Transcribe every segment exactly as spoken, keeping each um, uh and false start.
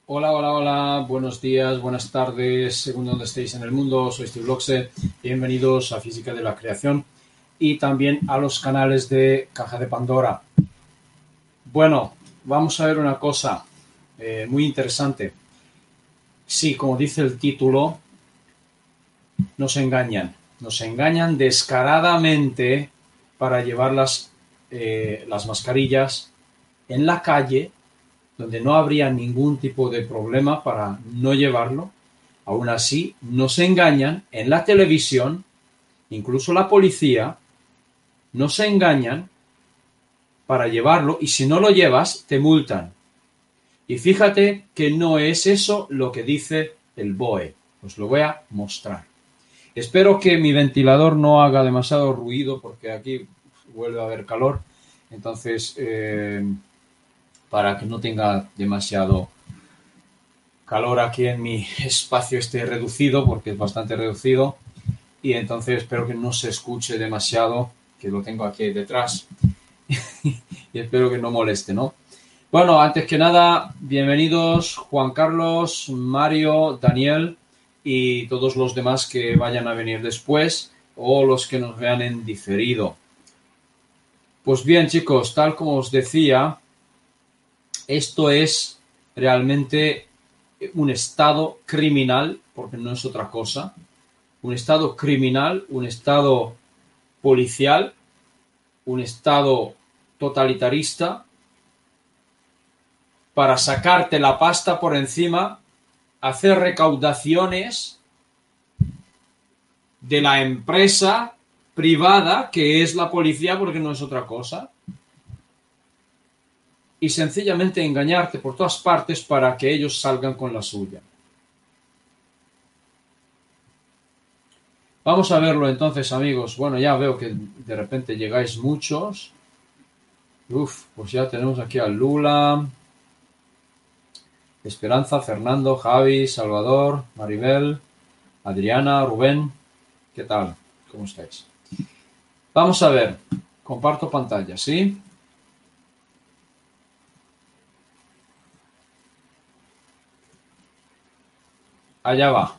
Hola, hola, hola, buenos días, buenas tardes, según donde estéis en el mundo, soy Steve Blockse, bienvenidos a Física de la Creación y también a los canales de Caja de Pandora. Bueno, vamos a ver una cosa eh, muy interesante. Sí, como dice el título, nos engañan, nos engañan descaradamente para llevar las, eh, las mascarillas en la calle, donde no habría ningún tipo de problema para no llevarlo. Aún así, nos engañan en la televisión, incluso la policía, nos engañan para llevarlo y si no lo llevas, te multan. Y fíjate que no es eso lo que dice el B O E. Os lo voy a mostrar. Espero que mi ventilador no haga demasiado ruido porque aquí vuelve a haber calor. Entonces, eh, para que no tenga demasiado calor aquí en mi espacio esté reducido, porque es bastante reducido, y entonces espero que no se escuche demasiado, que lo tengo aquí detrás, y espero que no moleste, ¿no? Bueno, antes que nada, bienvenidos Juan Carlos, Mario, Daniel y todos los demás que vayan a venir después o los que nos vean en diferido. Pues bien, chicos, tal como os decía, esto es realmente un estado criminal, porque no es otra cosa, un estado criminal, un estado policial, un estado totalitarista, para sacarte la pasta por encima, hacer recaudaciones de la empresa privada que es la policía, porque no es otra cosa, y sencillamente engañarte por todas partes para que ellos salgan con la suya. Vamos a verlo entonces, amigos. Bueno, ya veo que de repente llegáis muchos. Uf, pues ya tenemos aquí a Lula, Esperanza, Fernando, Javi, Salvador, Maribel, Adriana, Rubén. ¿Qué tal? ¿Cómo estáis? Vamos a ver. Comparto pantalla, ¿sí? Allá va.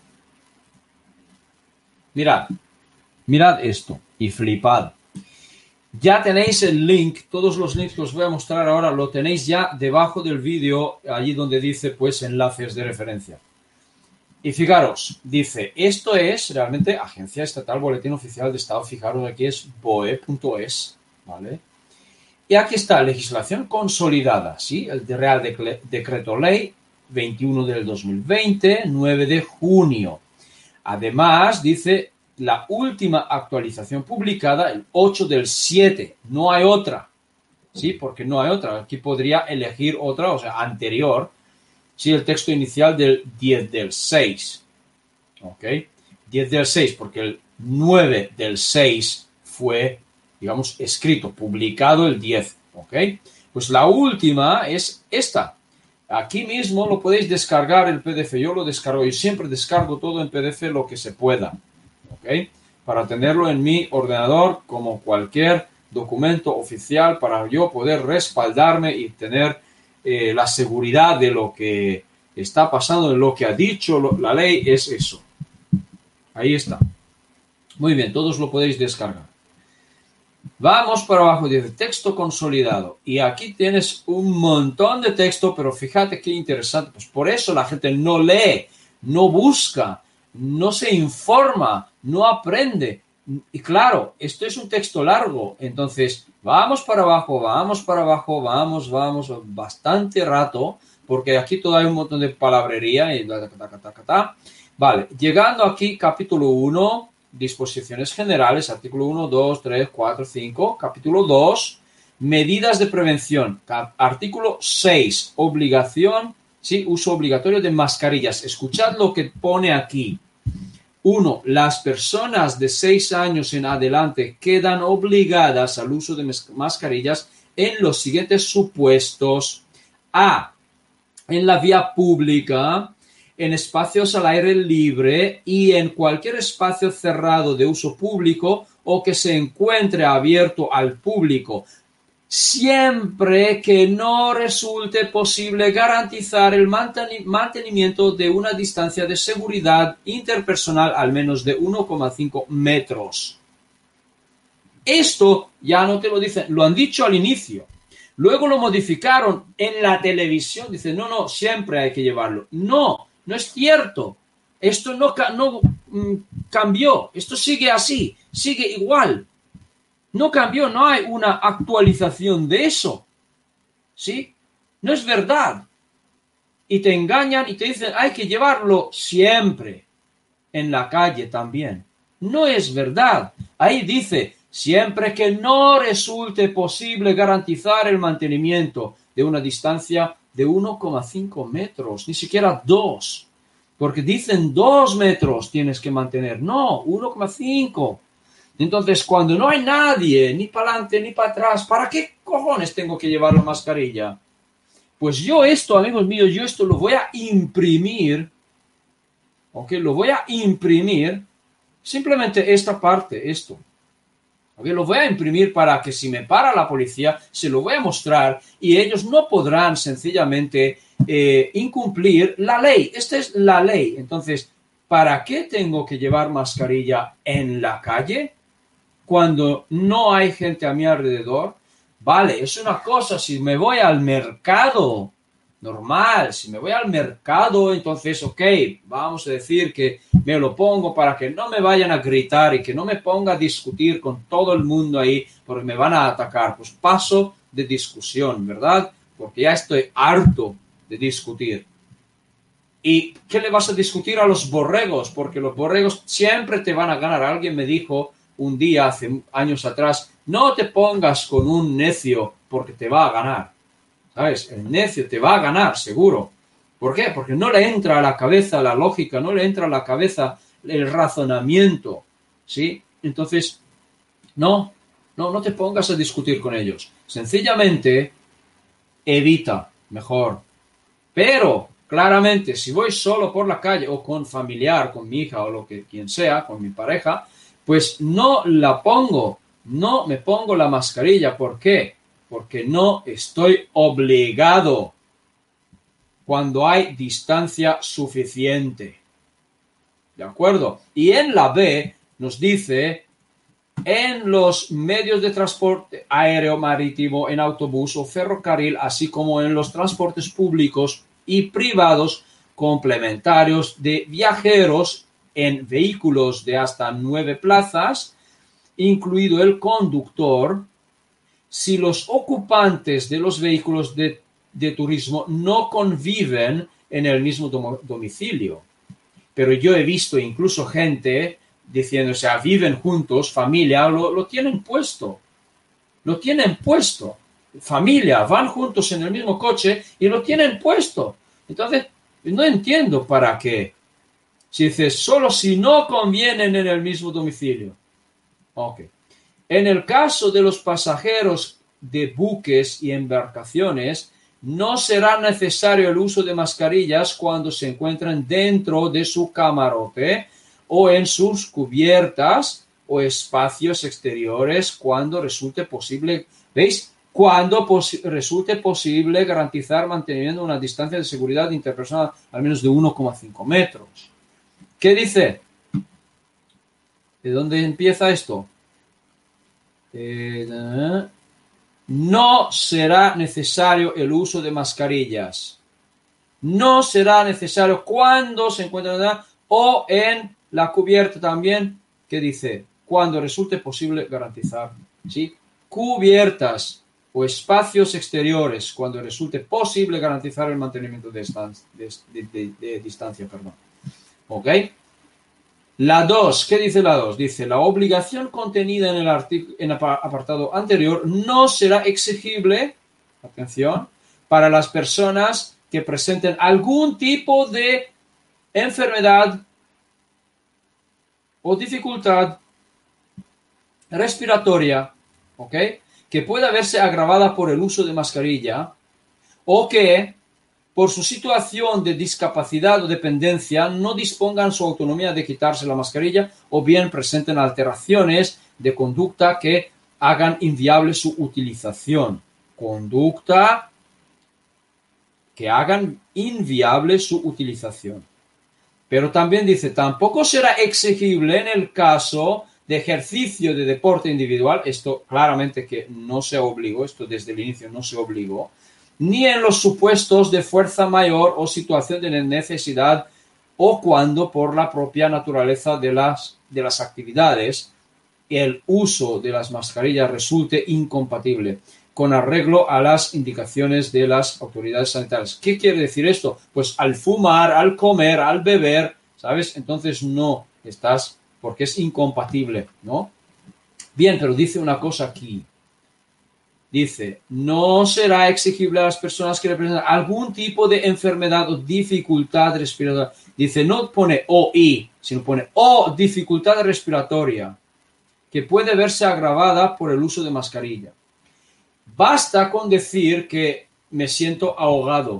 Mirad. Mirad esto y flipad. Ya tenéis el link, todos los links que os voy a mostrar ahora lo tenéis ya debajo del vídeo, allí donde dice pues enlaces de referencia. Y fijaros, dice, esto es realmente Agencia Estatal Boletín Oficial de Estado, fijaros aquí es B O E punto es, ¿vale? Y aquí está legislación consolidada, ¿sí? El de Real Decreto Ley veintiuno del dos mil veinte, nueve de junio. Además, dice la última actualización publicada el ocho del siete, no hay otra, ¿sí? Porque no hay otra, aquí podría elegir otra, o sea, anterior, sí, el texto inicial del diez del seis, ¿ok? diez del seis, porque el nueve del seis fue, digamos, escrito, publicado el diez, ¿ok? Pues la última es esta. Aquí mismo lo podéis descargar el P D F, yo lo descargo, yo siempre descargo todo en P D F lo que se pueda, ¿ok? Para tenerlo en mi ordenador como cualquier documento oficial para yo poder respaldarme y tener eh, la seguridad de lo que está pasando, de lo que ha dicho lo, la ley, es eso. Ahí está. Muy bien, todos lo podéis descargar. Vamos para abajo, dice texto consolidado. Y aquí tienes un montón de texto, pero fíjate qué interesante. Pues por eso la gente no lee, no busca, no se informa, no aprende. Y claro, esto es un texto largo. Entonces, vamos para abajo, vamos para abajo, vamos, vamos, bastante rato, porque aquí todavía hay un montón de palabrería. Y vale, llegando aquí, capítulo uno. Disposiciones generales, artículo uno, dos, tres, cuatro, cinco. Capítulo dos, medidas de prevención. Artículo seis, obligación, sí, uso obligatorio de mascarillas. Escuchad lo que pone aquí. uno. Las personas de seis años en adelante quedan obligadas al uso de mascarillas en los siguientes supuestos. A. En la vía pública, en espacios al aire libre y en cualquier espacio cerrado de uso público o que se encuentre abierto al público. siempre que no resulte posible garantizar el mantenimiento de una distancia de seguridad interpersonal al menos de uno coma cinco metros. Esto ya no te lo dicen, lo han dicho al inicio. Luego lo modificaron en la televisión. Dicen, no, no, siempre hay que llevarlo. No, no es cierto. Esto no, no mm, cambió. Esto sigue así, sigue igual. No cambió, no hay una actualización de eso. ¿Sí? No es verdad. Y te engañan y te dicen, hay que llevarlo siempre. En la calle también. No es verdad. Ahí dice, siempre que no resulte posible garantizar el mantenimiento de una distancia de uno coma cinco metros, ni siquiera dos. Porque dicen dos metros tienes que mantener. No, uno coma cinco. Entonces, cuando no hay nadie, ni para adelante ni para atrás, ¿para qué cojones tengo que llevar la mascarilla? Pues yo esto, amigos míos, yo esto lo voy a imprimir, ¿ok? Lo voy a imprimir, simplemente esta parte, esto. ¿Ok? Lo voy a imprimir para que si me para la policía, se lo voy a mostrar y ellos no podrán sencillamente eh, incumplir la ley. Esta es la ley. Entonces, ¿para qué tengo que llevar mascarilla en la calle? Cuando no hay gente a mi alrededor, vale, es una cosa, si me voy al mercado, normal, si me voy al mercado, entonces, ok, vamos a decir que me lo pongo para que no me vayan a gritar y que no me ponga a discutir con todo el mundo ahí, porque me van a atacar, pues paso de discusión, ¿verdad? Porque ya estoy harto de discutir. ¿Y qué le vas a discutir a los borregos? Porque los borregos siempre te van a ganar. Alguien me dijo un día, hace años atrás, no te pongas con un necio porque te va a ganar. ¿Sabes? El necio te va a ganar, seguro. ¿Por qué? Porque no le entra a la cabeza la lógica, no le entra a la cabeza el razonamiento. ¿Sí? Entonces, no, no, no te pongas a discutir con ellos. Sencillamente, evita, mejor. Pero, claramente, si voy solo por la calle o con familiar, con mi hija o lo que quien sea, con mi pareja, pues no la pongo, no me pongo la mascarilla. ¿Por qué? Porque no estoy obligado cuando hay distancia suficiente. ¿De acuerdo? Y en la B nos dice, en los medios de transporte aéreo, marítimo, en autobús o ferrocarril, así como en los transportes públicos y privados complementarios de viajeros en vehículos de hasta nueve plazas, incluido el conductor, si los ocupantes de los vehículos de, de turismo no conviven en el mismo dom- domicilio. Pero yo he visto incluso gente diciendo, o sea, viven juntos, familia, lo, lo tienen puesto. Lo tienen puesto. Familia, van juntos en el mismo coche y lo tienen puesto. Entonces, no entiendo para qué. Si dices, solo si no convienen en el mismo domicilio. Ok. En el caso de los pasajeros de buques y embarcaciones, no será necesario el uso de mascarillas cuando se encuentran dentro de su camarote o en sus cubiertas o espacios exteriores cuando resulte posible, ¿veis? Cuando posi- resulte posible garantizar manteniendo una distancia de seguridad interpersonal al menos de uno coma cinco metros. ¿Qué dice? ¿De dónde empieza esto? Eh, no será necesario el uso de mascarillas. No será necesario cuando se encuentran o en la cubierta también, que dice, cuando resulte posible garantizar, ¿sí? Cubiertas o espacios exteriores, cuando resulte posible garantizar el mantenimiento de, distancia, de, de, de, de distancia, perdón. ¿Ok? La dos, ¿qué dice la dos? Dice, la obligación contenida en el artículo, en el apartado anterior no será exigible, atención, para las personas que presenten algún tipo de enfermedad o dificultad respiratoria, ¿ok? Que pueda verse agravada por el uso de mascarilla o que por su situación de discapacidad o dependencia no dispongan su autonomía de quitarse la mascarilla o bien presenten alteraciones de conducta que hagan inviable su utilización. Conducta que hagan inviable su utilización. Pero también dice, tampoco será exigible en el caso de ejercicio de deporte individual, esto claramente que no se obligó, esto desde el inicio no se obligó, ni en los supuestos de fuerza mayor o situación de necesidad o cuando por la propia naturaleza de las, de las actividades el uso de las mascarillas resulte incompatible con arreglo a las indicaciones de las autoridades sanitarias. ¿Qué quiere decir esto? Pues al fumar, al comer, al beber, ¿sabes? Entonces no estás, porque es incompatible, ¿no? Bien, pero dice una cosa aquí. Dice, no será exigible a las personas que representan algún tipo de enfermedad o dificultad respiratoria. Dice, no pone o y, sino pone o dificultad respiratoria, que puede verse agravada por el uso de mascarilla. Basta con decir que me siento ahogado.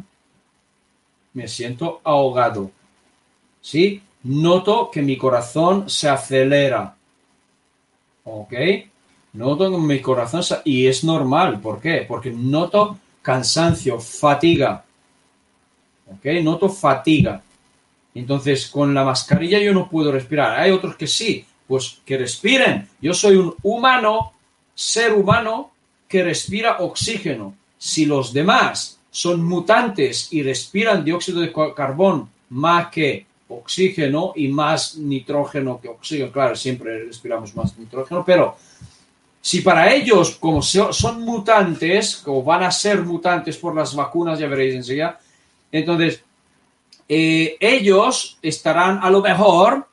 Me siento ahogado. ¿Sí? Noto que mi corazón se acelera. ¿Ok? Noto que mi corazón se... Y es normal. ¿Por qué? Porque noto cansancio, fatiga. ¿Ok? Noto fatiga. Entonces, con la mascarilla yo no puedo respirar. Hay otros que sí. Pues que respiren. Yo soy un humano, ser humano, que respira oxígeno. Si los demás son mutantes y respiran dióxido de carbón más que oxígeno y más nitrógeno que oxígeno, claro, siempre respiramos más nitrógeno, pero si para ellos, como son mutantes, o van a ser mutantes por las vacunas, ya veréis enseguida, entonces eh, ellos estarán a lo mejor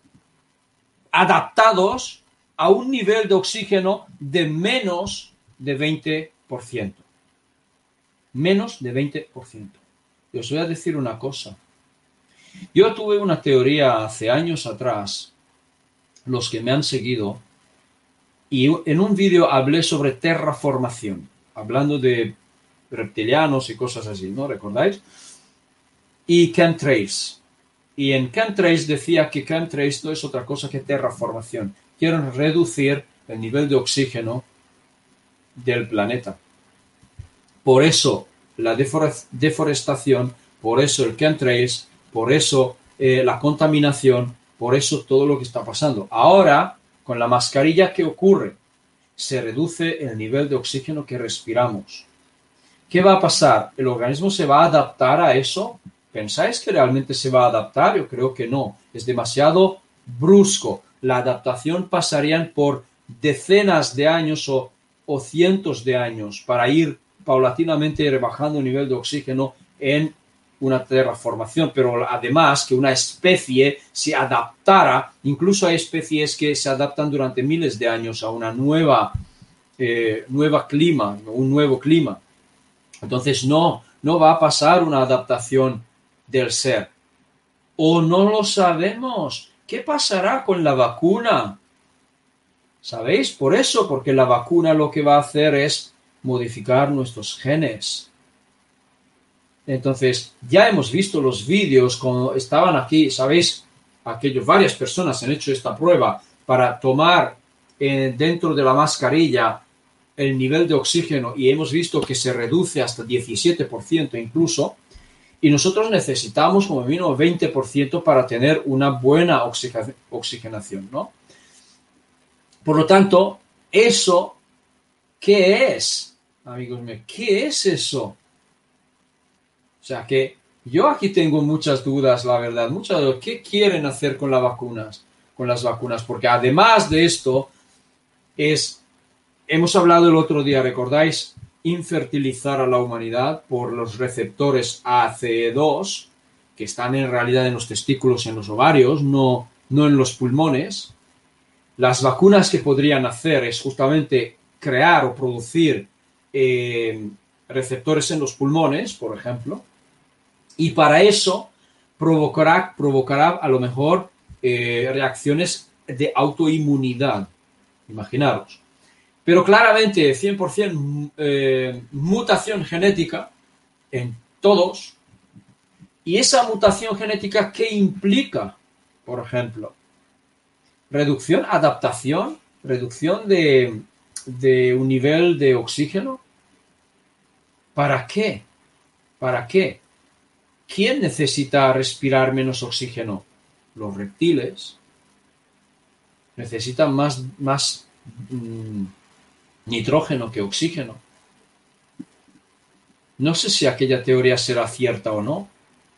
adaptados a un nivel de oxígeno de menos de veinte por ciento. Menos de veinte por ciento. Y os voy a decir una cosa. Yo tuve una teoría hace años atrás, los que me han seguido, y en un vídeo hablé sobre terraformación, hablando de reptilianos y cosas así, ¿no? ¿Recordáis? Y chemtrails. Y en chemtrails decía que chemtrails no es otra cosa que terraformación. Quieren reducir el nivel de oxígeno del planeta. Por eso la deforestación, por eso el chemtrails, por eso eh, la contaminación, por eso todo lo que está pasando. Ahora, con la mascarilla, ¿qué ocurre? Se reduce el nivel de oxígeno que respiramos. ¿Qué va a pasar? ¿El organismo se va a adaptar a eso? ¿Pensáis que realmente se va a adaptar? Yo creo que no. Es demasiado brusco. La adaptación pasaría por decenas de años o, o cientos de años para ir paulatinamente rebajando el nivel de oxígeno en una terraformación. Pero además que una especie se adaptara, incluso hay especies que se adaptan durante miles de años a una nueva, eh, nueva clima, un nuevo clima. Entonces no, no va a pasar una adaptación del ser. O no lo sabemos. ¿Qué pasará con la vacuna? ¿Sabéis? Por eso, porque la vacuna lo que va a hacer es modificar nuestros genes. Entonces, ya hemos visto los vídeos cuando estaban aquí, ¿sabéis? Aquellos, varias personas han hecho esta prueba para tomar eh, dentro de la mascarilla el nivel de oxígeno y hemos visto que se reduce hasta diecisiete por ciento incluso. Y nosotros necesitamos como mínimo veinte por ciento para tener una buena oxigenación, ¿no? Por lo tanto, ¿eso qué es? Amigos míos, ¿qué es eso? O sea que yo aquí tengo muchas dudas, la verdad. Muchas dudas. ¿Qué quieren hacer con las vacunas? Con las vacunas, porque además de esto, es, hemos hablado el otro día, ¿recordáis? Infertilizar a la humanidad por los receptores A C E dos, que están en realidad en los testículos, en los ovarios, no, no en los pulmones. Las vacunas que podrían hacer es justamente crear o producir eh, receptores en los pulmones, por ejemplo, y para eso provocará, provocará a lo mejor eh, reacciones de autoinmunidad. Imaginaros. Pero claramente cien por ciento eh, mutación genética en todos. ¿Y esa mutación genética qué implica? Por ejemplo, reducción, adaptación, reducción de, de un nivel de oxígeno? ¿Para qué? ¿Para qué? ¿Quién necesita respirar menos oxígeno? Los reptiles necesitan más, más mmm, nitrógeno que oxígeno. No sé si aquella teoría será cierta o no.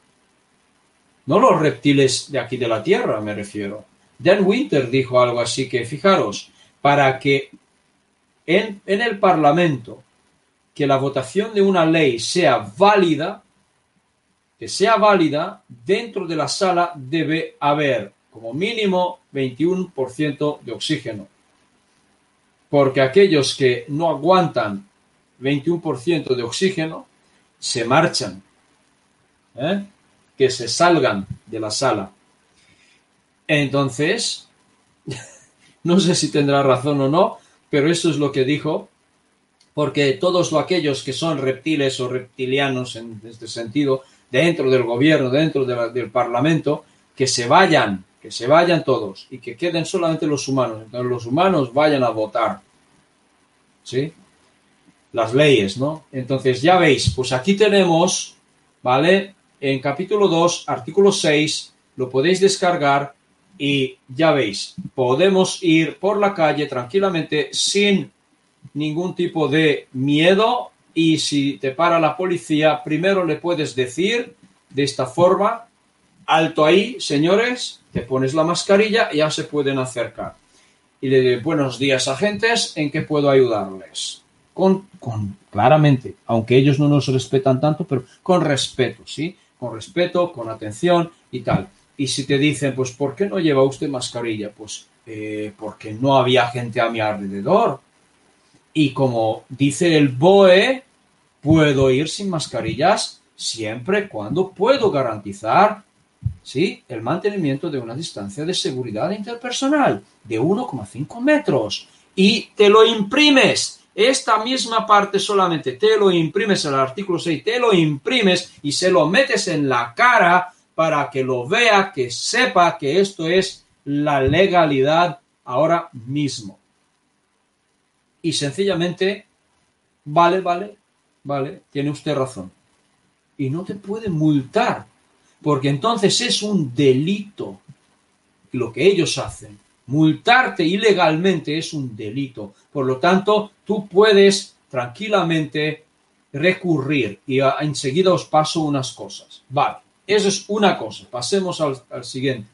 No los reptiles de aquí de la Tierra, me refiero. Dan Winter dijo algo así que, fijaros, para que en, en el Parlamento que la votación de una ley sea válida, que sea válida, dentro de la sala debe haber como mínimo veintiuno por ciento de oxígeno. Porque aquellos que no aguantan veintiuno por ciento de oxígeno se marchan, ¿eh? Que se salgan de la sala. Entonces, no sé si tendrá razón o no, pero eso es lo que dijo, porque todos aquellos que son reptiles o reptilianos en este sentido, dentro del gobierno, dentro de la, del parlamento, que se vayan, que se vayan todos y que queden solamente los humanos. Entonces los humanos vayan a votar, ¿sí? Las leyes, ¿no? Entonces ya veis, pues aquí tenemos, ¿vale? En capítulo dos, artículo seis, lo podéis descargar y ya veis, podemos ir por la calle tranquilamente sin ningún tipo de miedo, y si te para la policía, primero le puedes decir de esta forma: alto ahí, señores, te pones la mascarilla y ya se pueden acercar. Y le digo: buenos días, agentes, ¿en qué puedo ayudarles? Con, con, claramente, aunque ellos no nos respetan tanto, pero con respeto, ¿sí? Con respeto, con atención y tal. Y si te dicen, pues, ¿por qué no lleva usted mascarilla? Pues, eh, porque no había gente a mi alrededor. Y como dice el B O E, puedo ir sin mascarillas siempre cuando puedo garantizar, ¿sí?, el mantenimiento de una distancia de seguridad interpersonal de uno coma cinco metros. Y te lo imprimes. Esta misma parte solamente te lo imprimes, el artículo seis, te lo imprimes y se lo metes en la cara para que lo vea, que sepa que esto es la legalidad ahora mismo. Y sencillamente, vale, vale, vale, tiene usted razón. Y no te pueden multar, porque entonces es un delito lo que ellos hacen. Multarte ilegalmente es un delito. Por lo tanto, tú puedes tranquilamente recurrir. Y a, enseguida os paso unas cosas. Vale, eso es una cosa. Pasemos al, al siguiente.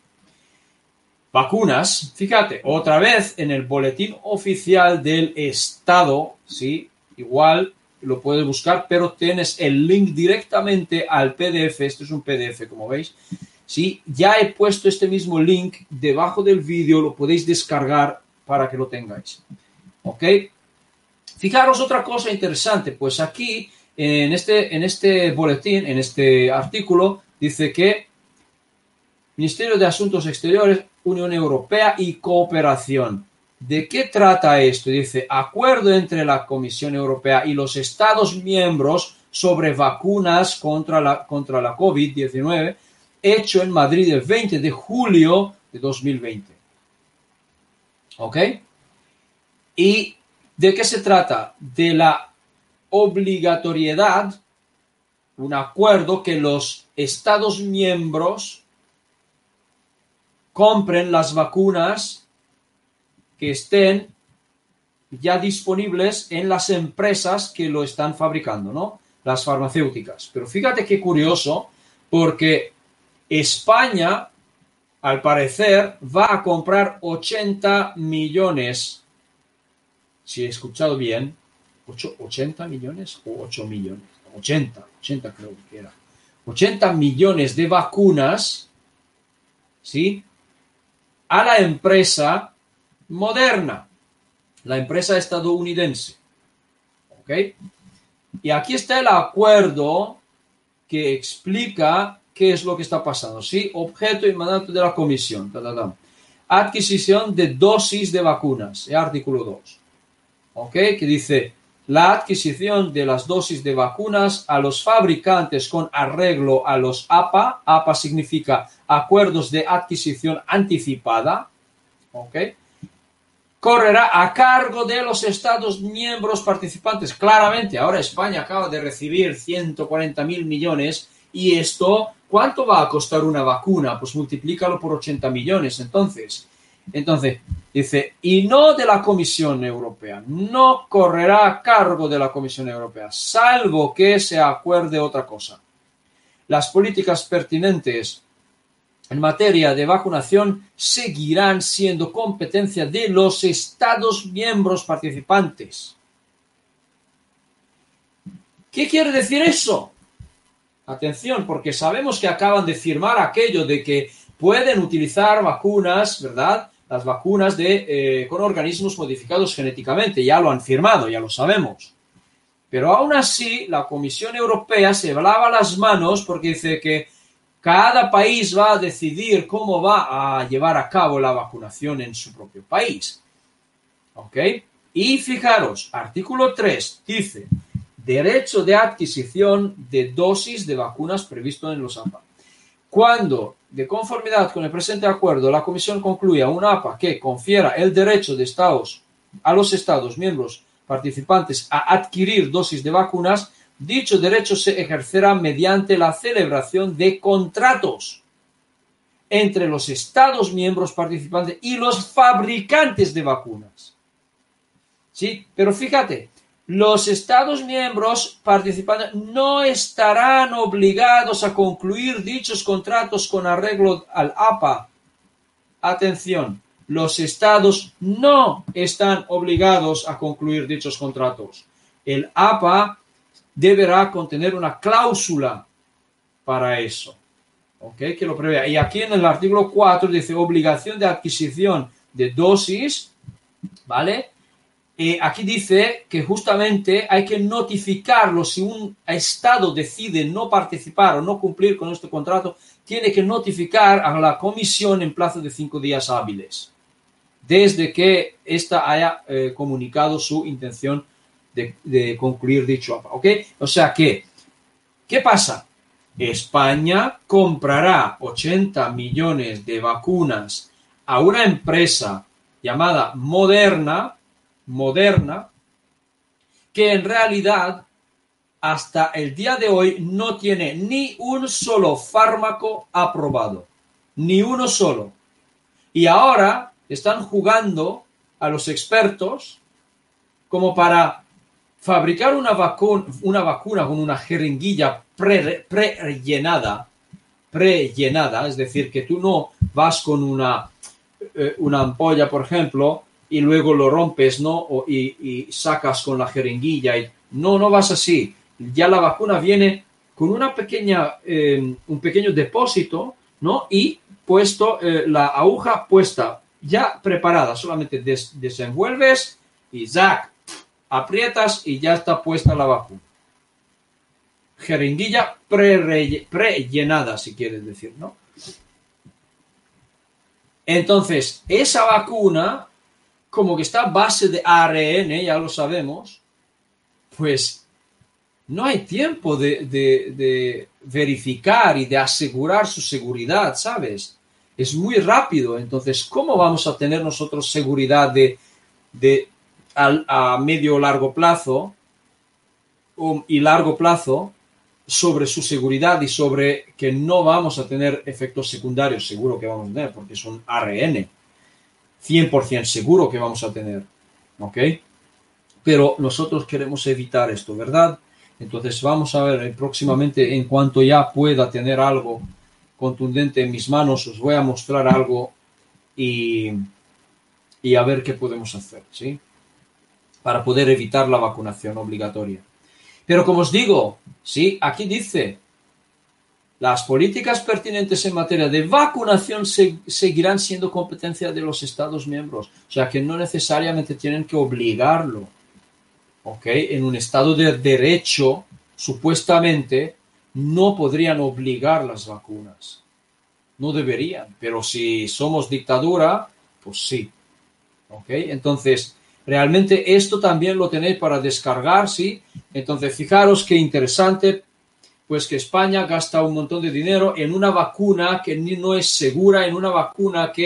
Vacunas, fíjate, otra vez en el boletín oficial del Estado, ¿sí? Igual lo puedes buscar, pero tienes el link directamente al P D F. Este es un P D F, como veis. Sí, ya he puesto este mismo link debajo del vídeo, lo podéis descargar para que lo tengáis. ¿Ok? Fijaros otra cosa interesante, pues aquí en este, en este boletín, en este artículo, dice que Ministerio de Asuntos Exteriores, Unión Europea y Cooperación. ¿De qué trata esto? Dice, acuerdo entre la Comisión Europea y los Estados miembros sobre vacunas contra la, contra la COVID diecinueve, hecho en Madrid el veinte de julio de dos mil veinte. ¿Ok? ¿Y de qué se trata? De la obligatoriedad, un acuerdo que los Estados miembros compren las vacunas que estén ya disponibles en las empresas que lo están fabricando, ¿no? Las farmacéuticas. Pero fíjate qué curioso, porque España, al parecer, va a comprar ochenta millones, si he escuchado bien, ochenta millones o ocho millones, ochenta, ochenta creo que era, ochenta millones de vacunas, ¿sí?, a la empresa Moderna, la empresa estadounidense. ¿Ok? Y aquí está el acuerdo que explica qué es lo que está pasando. ¿Sí? Objeto y mandato de la comisión. Ta, ta, ta. Adquisición de dosis de vacunas. El artículo dos. ¿Ok? Que dice, la adquisición de las dosis de vacunas a los fabricantes con arreglo a los A P A. A P A significa acuerdos de adquisición anticipada. ¿Ok? correrá a cargo de los Estados miembros participantes. Claramente, ahora España acaba de recibir ciento cuarenta mil millones y esto, ¿cuánto va a costar una vacuna? Pues multiplícalo por ochenta millones. Entonces, entonces dice, y no de la Comisión Europea, no correrá a cargo de la Comisión Europea, salvo que se acuerde otra cosa. Las políticas pertinentes en materia de vacunación seguirán siendo competencia de los Estados miembros participantes. ¿Qué quiere decir eso? Atención, porque sabemos que acaban de firmar aquello de que pueden utilizar vacunas, ¿verdad? Las vacunas de, eh, con organismos modificados genéticamente. Ya lo han firmado, ya lo sabemos. Pero aún así, la Comisión Europea se lava las manos porque dice que cada país va a decidir cómo va a llevar a cabo la vacunación en su propio país. ¿Ok? Y fijaros, artículo tres dice, derecho de adquisición de dosis de vacunas previsto en los A P A. Cuando, de conformidad con el presente acuerdo, la Comisión concluya una A P A que confiera el derecho de Estados a los Estados miembros participantes a adquirir dosis de vacunas, dicho derecho se ejercerá mediante la celebración de contratos entre los Estados miembros participantes y los fabricantes de vacunas. ¿Sí? Pero fíjate, los Estados miembros participantes no estarán obligados a concluir dichos contratos con arreglo al A P A. Atención, los Estados no están obligados a concluir dichos contratos. El A P A deberá contener una cláusula para eso, ¿ok? Que lo prevea. Y aquí en el artículo cuatro dice obligación de adquisición de dosis, ¿vale? Eh, aquí dice que justamente hay que notificarlo si un Estado decide no participar o no cumplir con este contrato, tiene que notificar a la Comisión en plazo de cinco días hábiles, desde que ésta haya eh, comunicado su intención de, de concluir dicho A P A, ¿ok? O sea que, ¿qué pasa? España comprará ochenta millones de vacunas a una empresa llamada Moderna, Moderna, que en realidad hasta el día de hoy no tiene ni un solo fármaco aprobado, ni uno solo. Y ahora están jugando a los expertos como para fabricar una vacuna, una vacuna con una jeringuilla pre, pre-rellenada, pre-llenada, es decir, que tú no vas con una, eh, una ampolla, por ejemplo, y luego lo rompes, ¿no? O, y, y sacas con la jeringuilla. Y, no, no vas así. Ya la vacuna viene con una pequeña, eh, un pequeño depósito, ¿no? Y puesto, eh, la aguja puesta, ya preparada. Solamente des, desenvuelves y ¡zac! Aprietas y ya está puesta la vacuna. Jeringuilla pre-llenada, si quieres decir, ¿no? Entonces, esa vacuna, como que está a base de A R N, ya lo sabemos, pues no hay tiempo de, de, de verificar y de asegurar su seguridad, ¿sabes? Es muy rápido. Entonces, ¿cómo vamos a tener nosotros seguridad de, de a, a medio o largo plazo um, y largo plazo sobre su seguridad y sobre que no vamos a tener efectos secundarios? Seguro que vamos a tener, porque es un A R N. cien por ciento seguro que vamos a tener, ¿ok? Pero nosotros queremos evitar esto, ¿verdad? Entonces vamos a ver próximamente, en cuanto ya pueda tener algo contundente en mis manos, os voy a mostrar algo y, y a ver qué podemos hacer, ¿sí? Para poder evitar la vacunación obligatoria. Pero como os digo, ¿sí? Aquí dice, las políticas pertinentes en materia de vacunación se, seguirán siendo competencia de los Estados miembros. O sea que no necesariamente tienen que obligarlo. ¿Ok? En un Estado de derecho, supuestamente, no podrían obligar las vacunas. No deberían. Pero si somos dictadura, pues sí. ¿Ok? Entonces, realmente esto también lo tenéis para descargar, ¿sí? Entonces, fijaros qué interesante, pues que España gasta un montón de dinero en una vacuna que no es segura, en una vacuna que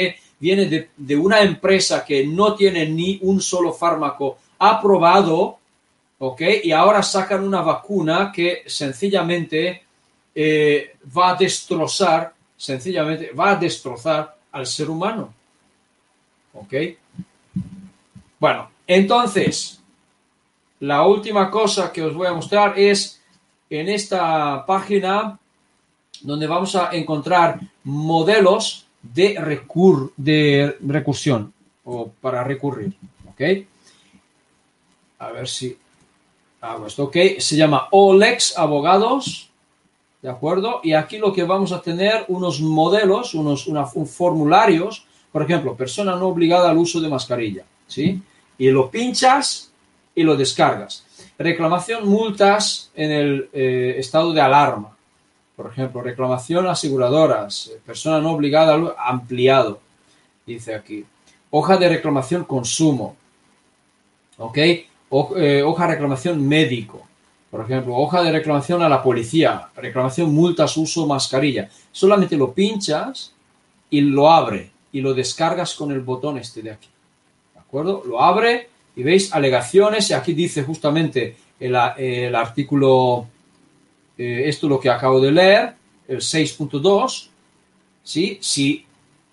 viene de, de una empresa que no tiene ni un solo fármaco aprobado, ¿ok? Y ahora sacan una vacuna que sencillamente eh, va a destrozar, sencillamente va a destrozar al ser humano, ¿ok? Bueno, entonces, la última cosa que os voy a mostrar es en esta página donde vamos a encontrar modelos de, recur de recursión o para recurrir, ¿ok? A ver si hago esto, ¿ok? Se llama Olex Abogados, ¿de acuerdo? Y aquí lo que vamos a tener unos modelos, unos una, un formularios, por ejemplo, persona no obligada al uso de mascarilla, ¿sí? Y lo pinchas y lo descargas. Reclamación, multas en el eh, estado de alarma. Por ejemplo, reclamación aseguradoras, persona no obligada al ampliado, dice aquí. Hoja de reclamación consumo, ¿ok? O, eh, hoja de reclamación médico, por ejemplo, hoja de reclamación a la policía, reclamación multas uso mascarilla. Solamente lo pinchas y lo abre y lo descargas con el botón este de aquí, ¿de acuerdo? Lo abre y veis alegaciones y aquí dice justamente el, el artículo... Eh, esto es lo que acabo de leer, el seis punto dos, ¿sí? Sí.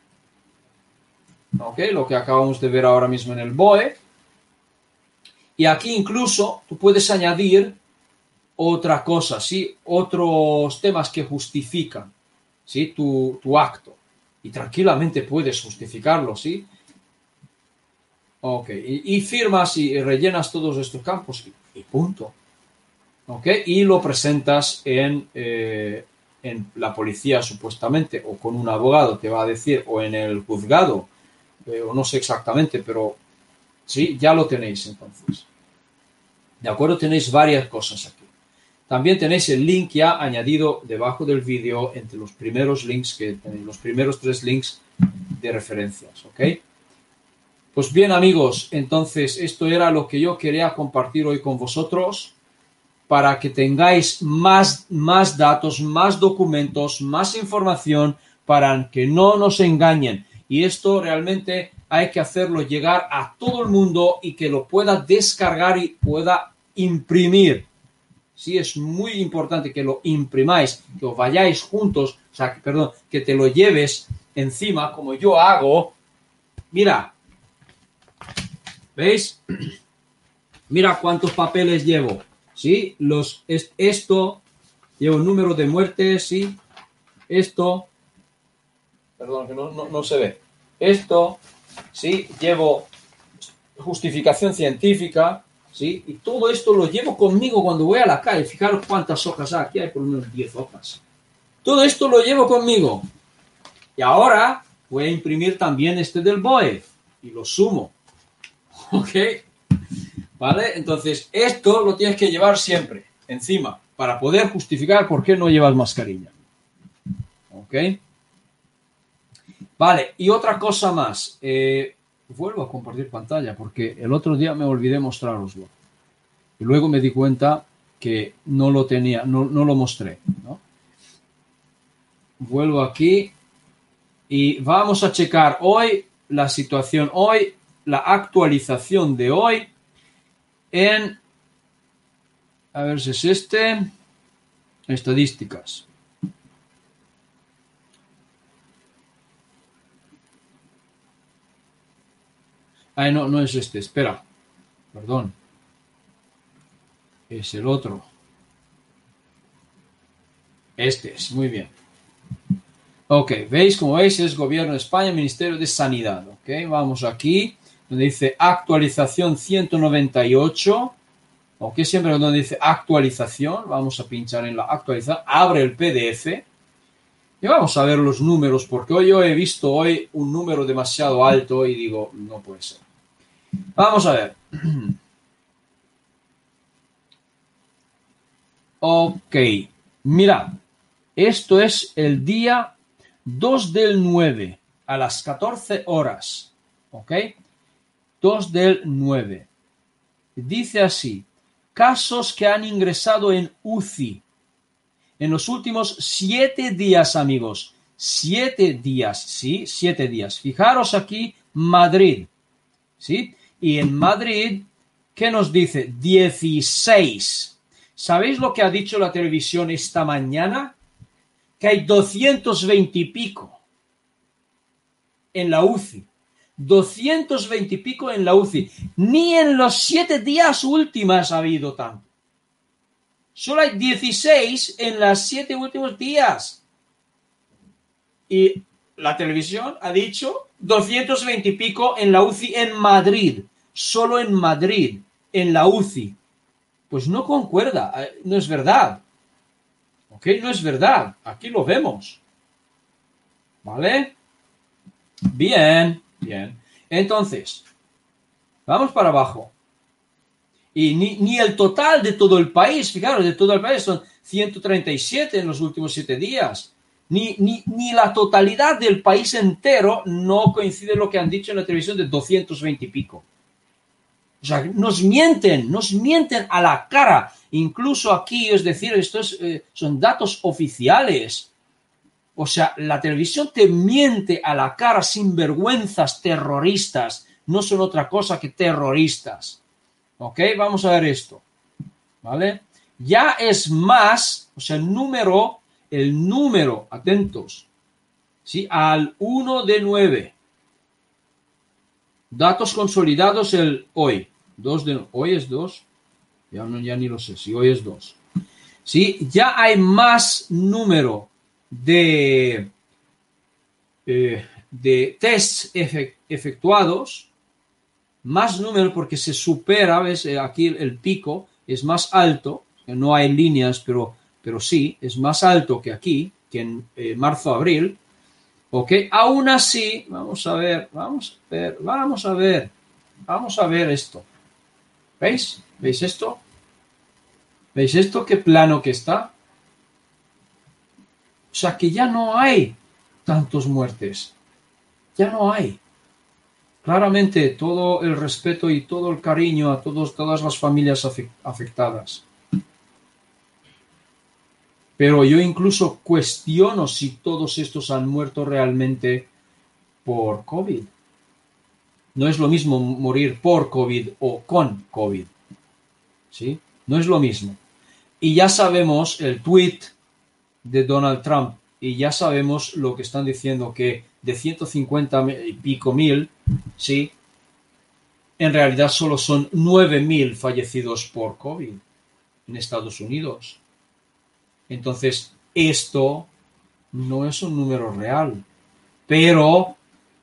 Ok, lo que acabamos de ver ahora mismo en el B O E. Y aquí incluso tú puedes añadir otra cosa, ¿sí? Otros temas que justifican, ¿sí? Tu, tu acto. Y tranquilamente puedes justificarlo, ¿sí? Ok, y, y firmas y rellenas todos estos campos y, y punto. ¿Okay? Y lo presentas en, eh, en la policía supuestamente o con un abogado te va a decir o en el juzgado eh, o no sé exactamente, pero sí, ya lo tenéis entonces. ¿De acuerdo? Tenéis varias cosas aquí. También tenéis el link ya añadido debajo del vídeo entre los primeros links que tenéis, los primeros tres links de referencias, ¿ok? Pues bien amigos, entonces esto era lo que yo quería compartir hoy con vosotros, para que tengáis más, más datos, más documentos, más información, para que no nos engañen. Y esto realmente hay que hacerlo llegar a todo el mundo y que lo pueda descargar y pueda imprimir. Sí, es muy importante que lo imprimáis, que os vayáis juntos, o sea, que, perdón, que te lo lleves encima, como yo hago. Mira, ¿veis? Mira cuántos papeles llevo. ¿Sí? Los, es, esto, llevo el número de muertes, ¿sí? Esto, perdón, que no, no, no se ve. Esto, ¿sí? Llevo justificación científica, ¿sí? Y todo esto lo llevo conmigo cuando voy a la calle. Fijaros cuántas hojas hay. Aquí hay por lo menos diez hojas. Todo esto lo llevo conmigo. Y ahora voy a imprimir también este del B O E y lo sumo. ¿Ok? ¿Vale? Entonces, esto lo tienes que llevar siempre encima para poder justificar por qué no llevas mascarilla. ¿Ok? Vale, y otra cosa más. Eh, vuelvo a compartir pantalla porque el otro día me olvidé mostraroslo. Y luego me di cuenta que no lo tenía, no, no lo mostré, ¿no? Vuelvo aquí y vamos a checar hoy la situación hoy, la actualización de hoy en, a ver si es este, estadísticas. Ay, no, no es este, espera, perdón, es el otro. Este es, muy bien. Ok, veis, como veis, es Gobierno de España, Ministerio de Sanidad. Ok, vamos aquí, donde dice actualización ciento noventa y ocho. Ok, siempre donde dice actualización, vamos a pinchar en la actualización, abre el P D F y vamos a ver los números, porque hoy yo he visto hoy un número demasiado alto y digo, no puede ser. Vamos a ver. Ok, mira, esto es el día dos del nueve a las catorce horas. Ok, dos del nueve. Dice así. Casos que han ingresado en U C I en los últimos siete días, amigos. siete días, ¿sí? Siete días. Fijaros aquí, Madrid, ¿sí? Y en Madrid, ¿qué nos dice? dieciséis. ¿Sabéis lo que ha dicho la televisión esta mañana? Que hay doscientos veinte y pico en la U C I. doscientos veinte y pico en la U C I. Ni en los siete días últimos ha habido tanto. Solo hay dieciséis en los siete últimos días. Y la televisión ha dicho doscientos veinte y pico en la U C I en Madrid. Solo en Madrid, en la U C I. Pues no concuerda, no es verdad. ¿Ok? No es verdad. Aquí lo vemos. ¿Vale? Bien, bien. Entonces, vamos para abajo. Y ni, ni el total de todo el país, fijaros, de todo el país son ciento treinta y siete en los últimos siete días. Ni, ni, ni la totalidad del país entero no coincide lo que han dicho en la televisión de doscientos veinte y pico. O sea, nos mienten, nos mienten a la cara. Incluso aquí, es decir, estos eh, son datos oficiales. O sea, la televisión te miente a la cara, sinvergüenzas terroristas. No son otra cosa que terroristas. ¿Ok? Vamos a ver esto. ¿Vale? Ya es más, o sea, el número, el número, atentos, ¿sí? Al uno de nueve. Datos consolidados el hoy. dos de, hoy es dos. Ya, no, ya ni lo sé si hoy es dos. ¿Sí? Ya hay más número de, eh, de tests efectuados, más número porque se supera, ¿ves? Aquí el pico es más alto, no hay líneas, pero, pero sí, es más alto que aquí, que en eh, marzo-abril. ¿Ok? Aún así, vamos a ver, vamos a ver, vamos a ver, vamos a ver esto. ¿Veis? ¿Veis esto? ¿Veis esto? ¿Qué plano que está? O sea que ya no hay tantos muertes. Ya no hay. Claramente todo el respeto y todo el cariño a todos, todas las familias afectadas. Pero yo incluso cuestiono si todos estos han muerto realmente por COVID. No es lo mismo morir por COVID o con COVID. ¿Sí? No es lo mismo. Y ya sabemos el tweet de Donald Trump y ya sabemos lo que están diciendo, que de ciento cincuenta y pico mil, ¿sí? En realidad solo son nueve mil fallecidos por COVID en Estados Unidos. Entonces, esto no es un número real. Pero,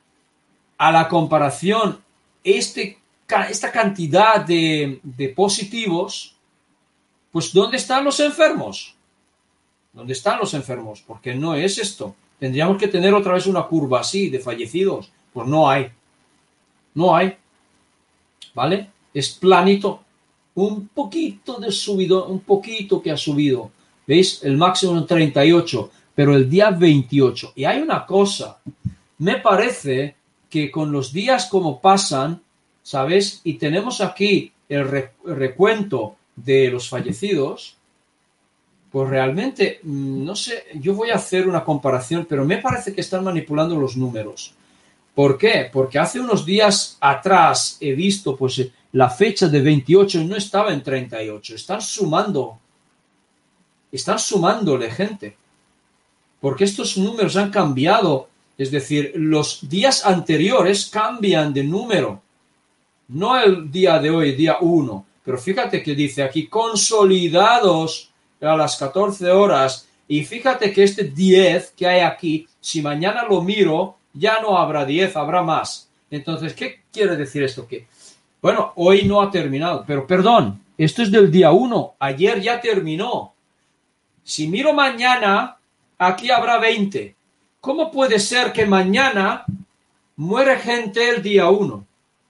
a la comparación, este, esta cantidad de, de positivos, pues ¿dónde están los enfermos? ¿Dónde están los enfermos? Porque no es esto. Tendríamos que tener otra vez una curva así de fallecidos. Pues no hay. No hay. ¿Vale? Es planito. Un poquito de subido, un poquito que ha subido. ¿Veis? El máximo en treinta y ocho, pero el día veintiocho. Y hay una cosa. Me parece que con los días como pasan, ¿sabes? Y tenemos aquí el, re- el recuento de los fallecidos. Pues realmente, no sé, yo voy a hacer una comparación, pero me parece que están manipulando los números. ¿Por qué? Porque hace unos días atrás he visto, pues, la fecha de veintiocho y no estaba en treinta y ocho. Están sumando. Están sumándole gente. Porque estos números han cambiado. Es decir, los días anteriores cambian de número. No el día de hoy, día uno. Pero fíjate que dice aquí, consolidados a las catorce horas, y fíjate que este diez que hay aquí, si mañana lo miro, ya no habrá diez, habrá más. Entonces, ¿qué quiere decir esto? Que, bueno, hoy no ha terminado, pero perdón, esto es del día uno, ayer ya terminó. Si miro mañana, aquí habrá veinte. ¿Cómo puede ser que mañana muere gente el día uno?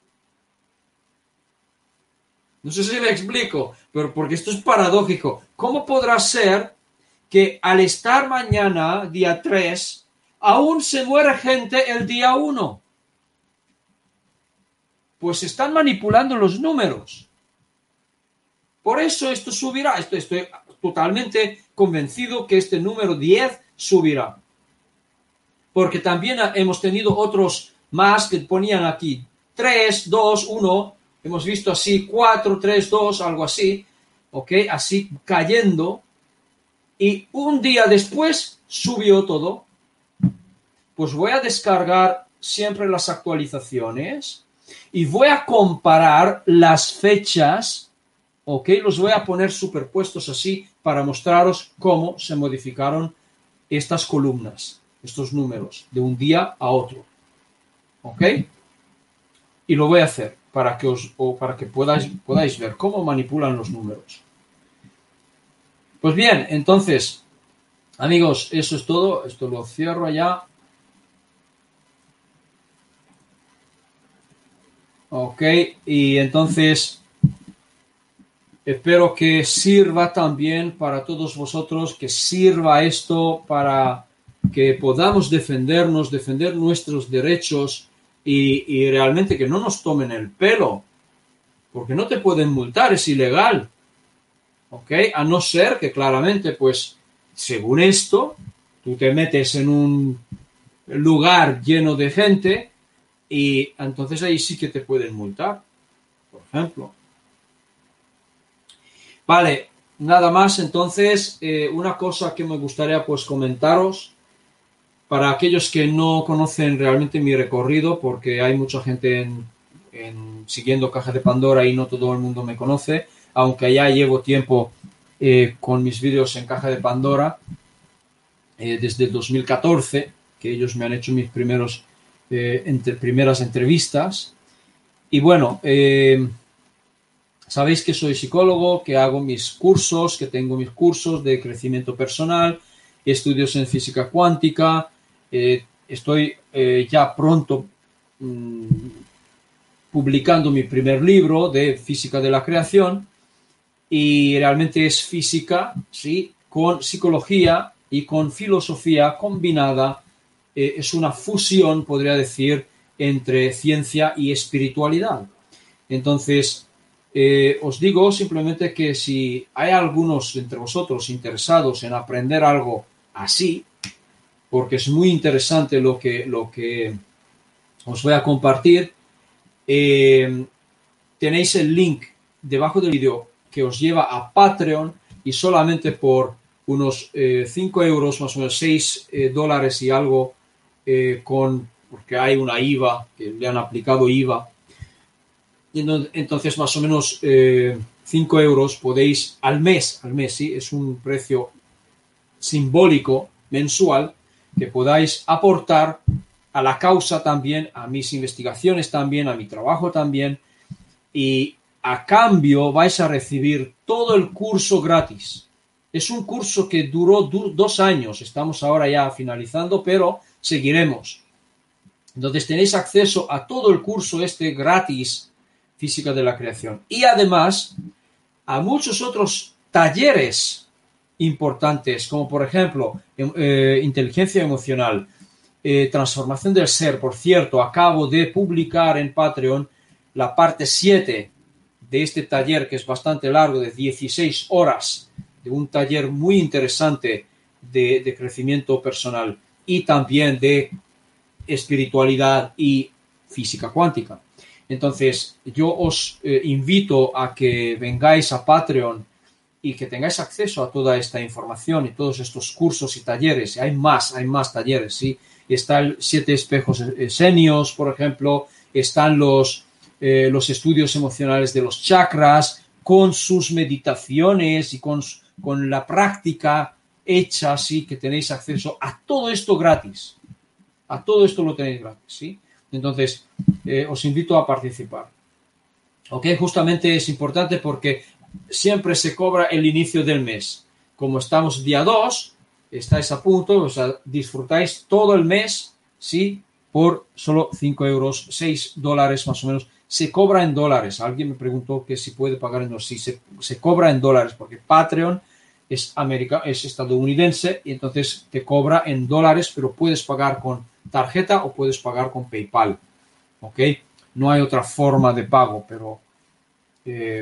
No sé si me explico, pero porque esto es paradójico. ¿Cómo podrá ser que al estar mañana, día tres, aún se muere gente el día uno? Pues están manipulando los números. Por eso esto subirá. Esto, estoy totalmente convencido que este número diez subirá. porque también hemos tenido otros más que ponían aquí tres, dos, uno, hemos visto así cuatro, tres, dos, algo así, ¿ok? Así cayendo, y un día después subió todo. Pues voy a descargar siempre las actualizaciones y voy a comparar las fechas, ¿ok? Los voy a poner superpuestos así para mostraros cómo se modificaron estas columnas, estos números, de un día a otro, ¿ok? Y lo voy a hacer para que, os, o para que podáis, podáis ver cómo manipulan los números. Pues bien, entonces, amigos, eso es todo. Esto lo cierro allá. Ok, y entonces espero que sirva también para todos vosotros, que sirva esto para que podamos defendernos, defender nuestros derechos y, y realmente que no nos tomen el pelo, porque no te pueden multar, es ilegal, ok, a no ser que claramente, pues, según esto, tú te metes en un lugar lleno de gente y entonces ahí sí que te pueden multar, por ejemplo. Vale, nada más. Entonces, eh, una cosa que me gustaría pues comentaros para aquellos que no conocen realmente mi recorrido, porque hay mucha gente en, en, siguiendo Caja de Pandora y no todo el mundo me conoce, aunque ya llevo tiempo eh, con mis vídeos en Caja de Pandora, eh, desde el dos mil catorce, que ellos me han hecho mis primeros eh, entre, primeras entrevistas. Y bueno, eh, sabéis que soy psicólogo, que hago mis cursos, que tengo mis cursos de crecimiento personal, estudios en física cuántica. Eh, estoy eh, ya pronto mmm, publicando mi primer libro de física de la creación y realmente es física, ¿sí?, con psicología y con filosofía combinada. Eh, es una fusión, podría decir, entre ciencia y espiritualidad. Entonces, Eh, os digo simplemente que si hay algunos entre vosotros interesados en aprender algo así, porque es muy interesante lo que, lo que os voy a compartir, eh, tenéis el link debajo del vídeo que os lleva a Patreon y solamente por unos eh, cinco euros, más o menos seis eh, dólares y algo, eh, con, porque hay una I V A, que le han aplicado I V A. Entonces, más o menos eh, cinco euros podéis al mes, al mes, sí, es un precio simbólico mensual que podáis aportar a la causa también, a mis investigaciones también, a mi trabajo también, y a cambio vais a recibir todo el curso gratis. Es un curso que duró du- dos años, estamos ahora ya finalizando, pero seguiremos. Entonces tenéis acceso a todo el curso este gratis, Física de la Creación. Y además a muchos otros talleres importantes, como por ejemplo eh, inteligencia emocional, eh, transformación del ser. Por cierto, acabo de publicar en Patreon la parte siete de este taller, que es bastante largo, de dieciséis horas, de un taller muy interesante de, de crecimiento personal y también de espiritualidad y física cuántica. Entonces, yo os eh, invito a que vengáis a Patreon y que tengáis acceso a toda esta información y todos estos cursos y talleres. Hay más, hay más talleres, ¿sí? Está el Siete Espejos Esenios, por ejemplo, están los, eh, los estudios emocionales de los chakras, con sus meditaciones y con, con la práctica hecha, ¿sí? Que tenéis acceso a todo esto gratis. A todo esto lo tenéis gratis, ¿sí? Entonces, eh, os invito a participar. ¿Ok? Justamente es importante porque siempre se cobra el inicio del mes. Como estamos día dos, estáis a punto, o sea, disfrutáis todo el mes, ¿sí? Por solo cinco euros, seis dólares más o menos. Se cobra en dólares. Alguien me preguntó que si puede pagar en dólares. Sí, se, se cobra en dólares porque Patreon es, América, es estadounidense y entonces te cobra en dólares, pero puedes pagar con tarjeta o puedes pagar con PayPal. ¿Ok? No hay otra forma de pago, pero eh,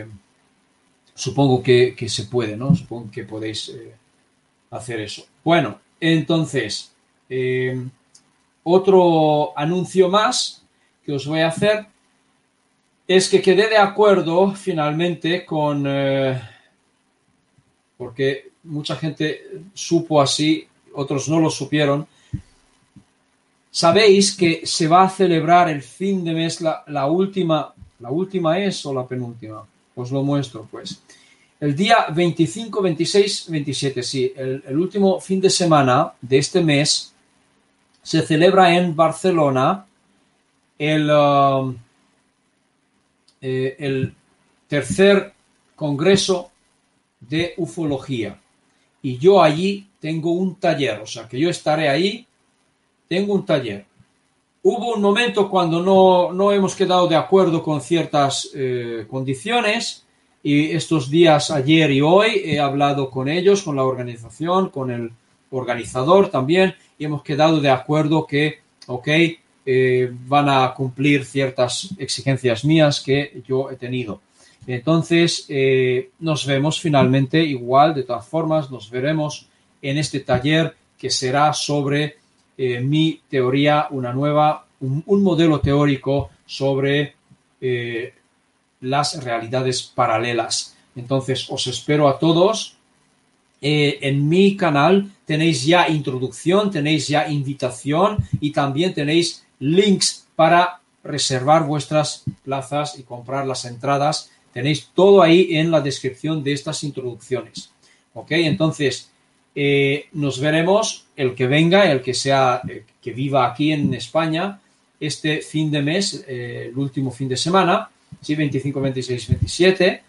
supongo que, que se puede, ¿no? Supongo que podéis eh, hacer eso. Bueno, entonces, eh, otro anuncio más que os voy a hacer es que quedé de acuerdo finalmente con, eh, porque mucha gente supo así, otros no lo supieron. Sabéis que se va a celebrar el fin de mes, la, la última, la última es o la penúltima, os lo muestro pues. El día veinticinco, veintiséis, veintisiete, sí, el, el último fin de semana de este mes se celebra en Barcelona el, uh, eh, el tercer congreso de ufología. Y yo allí tengo un taller, o sea que yo estaré ahí, tengo un taller. Hubo un momento cuando no, no hemos quedado de acuerdo con ciertas eh, condiciones y estos días, ayer y hoy, he hablado con ellos, con la organización, con el organizador también, y hemos quedado de acuerdo que, ok, eh, van a cumplir ciertas exigencias mías que yo he tenido. Entonces, eh, nos vemos finalmente igual, de todas formas, nos veremos en este taller que será sobre eh, mi teoría, una nueva, un, un modelo teórico sobre eh, las realidades paralelas. Entonces, os espero a todos. Eh, en mi canal tenéis ya introducción, tenéis ya invitación y también tenéis links para reservar vuestras plazas y comprar las entradas. Tenéis todo ahí en la descripción de estas introducciones. ¿Ok? Entonces, eh, nos veremos, el que venga, el que sea, eh, que viva aquí en España, este fin de mes, eh, el último fin de semana, ¿sí? veinticinco, veintiséis, veintisiete,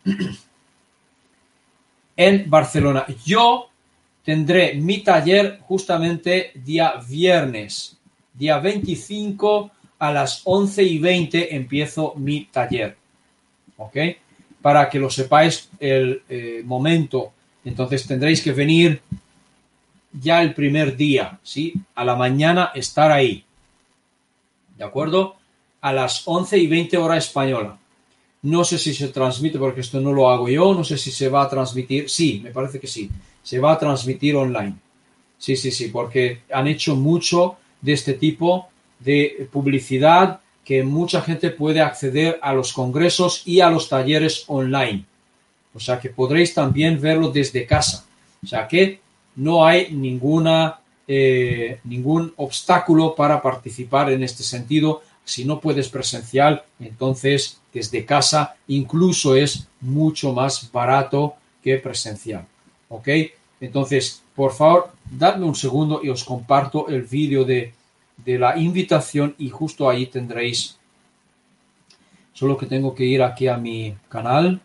en Barcelona. Yo tendré mi taller justamente día viernes, día veinticinco a las once y veinte empiezo mi taller. ¿Ok? Para que lo sepáis el eh, momento. Entonces tendréis que venir ya el primer día, ¿sí? A la mañana estar ahí. ¿De acuerdo? A las once y veinte hora española. No sé si se transmite porque esto no lo hago yo, no sé si se va a transmitir. Sí, me parece que sí. Se va a transmitir online. Sí, sí, sí, porque han hecho mucho de este tipo de publicidad que mucha gente puede acceder a los congresos y a los talleres online. O sea que podréis también verlo desde casa. O sea que no hay ninguna, eh, ningún obstáculo para participar en este sentido. Si no puedes presencial, entonces desde casa incluso es mucho más barato que presencial. ¿Ok? Entonces, por favor, dadme un segundo y os comparto el vídeo de, de la invitación y justo ahí tendréis. Solo que tengo que ir aquí a mi canal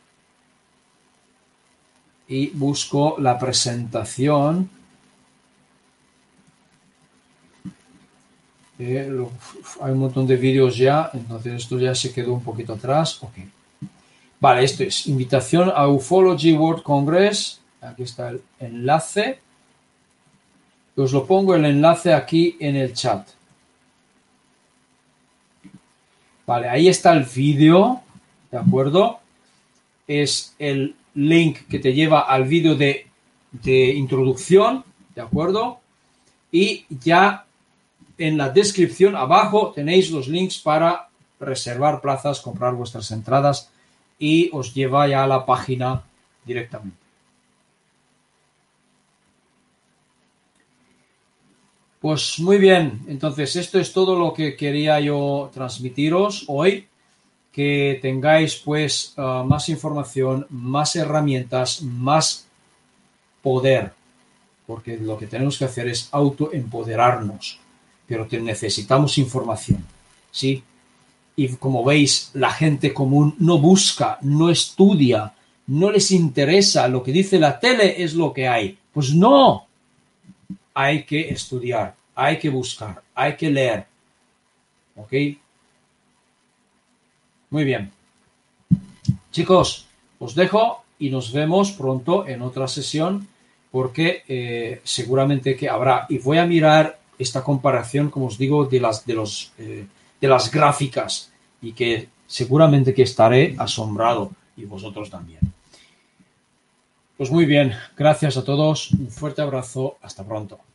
y busco la presentación. Eh, lo, hay un montón de vídeos ya, entonces esto ya se quedó un poquito atrás. Okay. Vale, esto es invitación a Ufology World Congress. Aquí está el enlace. Os lo pongo el enlace aquí en el chat. Vale, ahí está el vídeo, ¿de acuerdo? Es el link que te lleva al vídeo de, de introducción, ¿de acuerdo? Y ya en la descripción abajo tenéis los links para reservar plazas, comprar vuestras entradas y os lleva ya a la página directamente. Pues muy bien, entonces esto es todo lo que quería yo transmitiros hoy. Que tengáis pues uh, más información, más herramientas, más poder, porque lo que tenemos que hacer es autoempoderarnos, pero que necesitamos información, ¿sí? Y como veis, la gente común no busca, no estudia, no les interesa, lo que dice la tele es lo que hay. Pues no, hay que estudiar, hay que buscar, hay que leer, ¿ok? Muy bien. Chicos, os dejo y nos vemos pronto en otra sesión porque eh, seguramente que habrá. Y voy a mirar esta comparación, como os digo, de las, de los, eh, de las gráficas y que seguramente que estaré asombrado y vosotros también. Pues muy bien, gracias a todos, un fuerte abrazo, hasta pronto.